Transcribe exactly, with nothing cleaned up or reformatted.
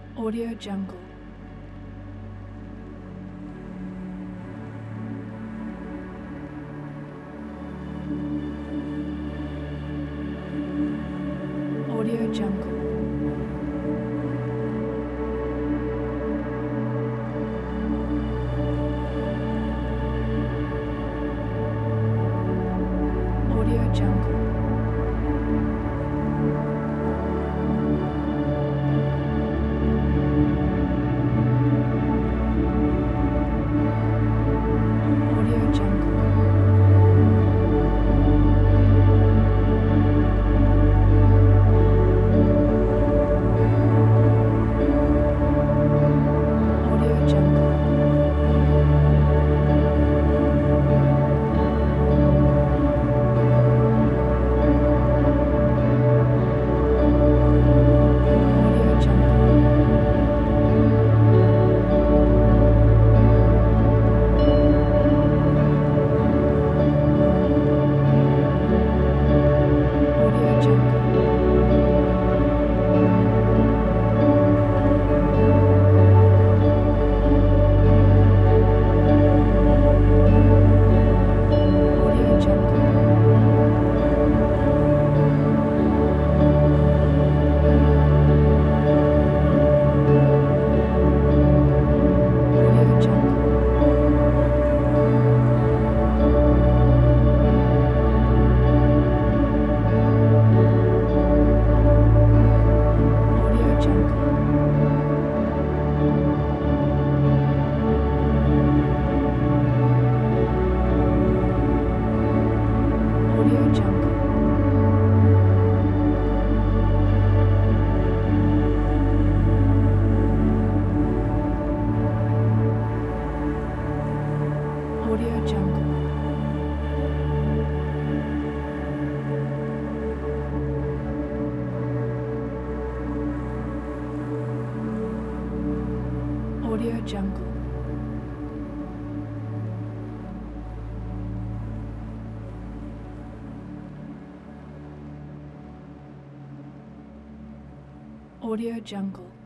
Audio Jungle. Audio Jungle. Audio Jungle. Audio Jungle. Audio Jungle. Audio Jungle. Audio Jungle. Audio Jungle. Audio Jungle. Audio Jungle. Audio Jungle. Audio Jungle. Audio Jungle. Audio Jungle.